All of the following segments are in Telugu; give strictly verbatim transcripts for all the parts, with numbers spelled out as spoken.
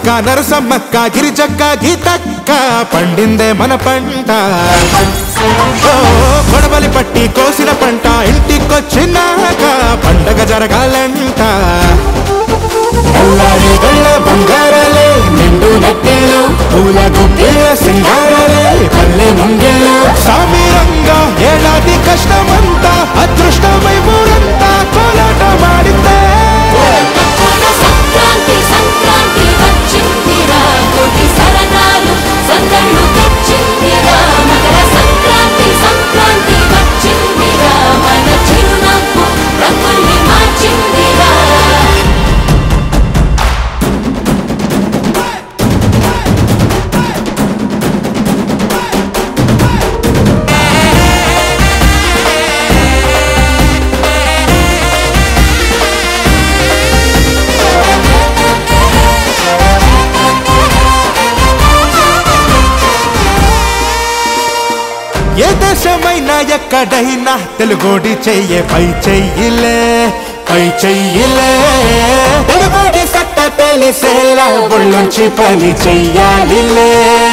సమ్మక్క నరసమ్మక్క గిరిజక్క గీతక్క పండిందే మన పంట గొడవలి పట్టి కోసిన పంట ఇంటికొచ్చినాక పండగ జరగాలంట బంగారాలే నిండు నెట్టేలు పూల గుప్పిల సింగారాలే పల్లె ముంగేలు సామీరంగా ఏడాది కష్టమంతా అదృష్టమై ఊరంతా కోలాట మాడిందే సంక్రాంతి సంక్రాంతి వచ్చిందిరా కోటి సరదాలు సందళ్ళు తెచ్చిందిరా మకర సంక్రాంతి సంక్రాంతి వచ్చిందిరా మన చిరునవ్వు రంగుల్ని మార్చిందిరా ఏ దేశమైనా ఎక్కడైనా తెలుగోడి చెయ్యే పై చెయ్యిలే పై చెయ్యిలే తెలుగోడి సట్ట తెలిసేలా ఒళ్ళొంచి పని చెయ్యాలిలే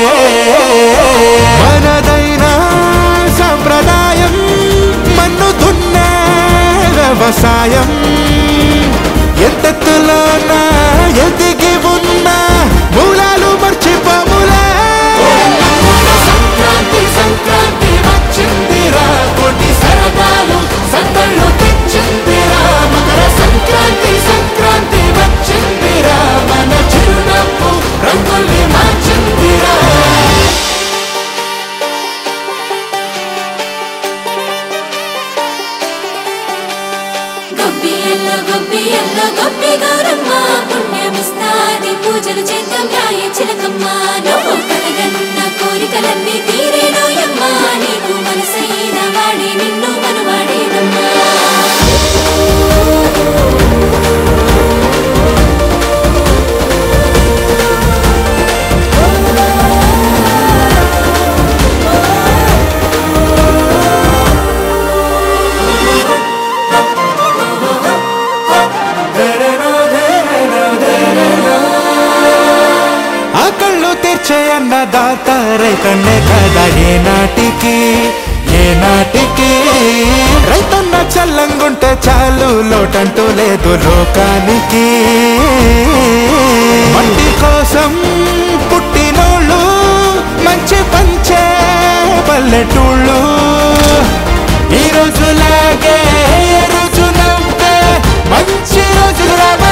మనదైనా సంప్రదాయం మన్ను దున్నే వ్యవసాయం ఎంతెత్తులోనా ఎదిగి ఉన్నా మూలాలు మర్చిపోములే సంక్రాంతి సంక్రాంతి వచ్చిందిరా కోటి సరదాలు సందళ్ళు తెచ్చిందిరా మకర సంక్రాంతి సంక్రాంతి వచ్చిందిరా మన చిరునవ్వు రంగుల్ని మార్చిందిరా గొబ్బియల్లో గొబ్బియల్లో గొబ్బి గౌరమ్మ పుణ్యమిస్తాది పూజలు చేద్దాం రాయ చిలకమ్మ నువ్వు కలగన్న కోరికలన్నీ తీరేనోయమ్మా నీకు మనసైన వాడి నిన్ను మనవాడేనమ్మా అన్నదాత రైతన్నే కదా ఏ నాటికి ఏ నాటికి రైతన్న చల్లంగుంటే చాలు లోటంటూ లేదు లోకానికి మట్టి కోసం పుట్టినోళ్ళు మంచి పంచే పల్లెటూళ్ళు ఈ రోజులాగే రోజు నవ్వే మంచి రోజులు రావాలి.